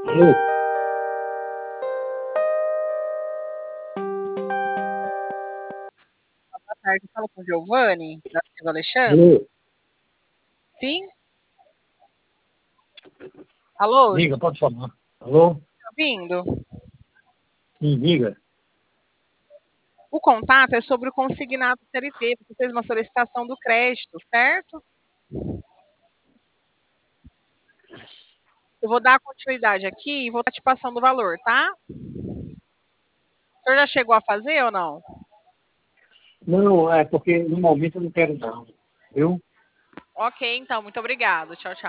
Alô? Boa tarde, falo com o Giovanni, da Silva Alexandre. Alô? Sim? Alô, Diga, pode falar. Alô? tá ouvindo? Sim, diga. O contato é sobre o consignado CLT. Você fez uma solicitação do crédito, certo? Eu vou dar continuidade aqui e vou estar te passando o valor, tá? O senhor já chegou a fazer ou não? Não, é porque no momento eu não quero não. Viu? Ok, então, muito obrigado. Tchau, tchau.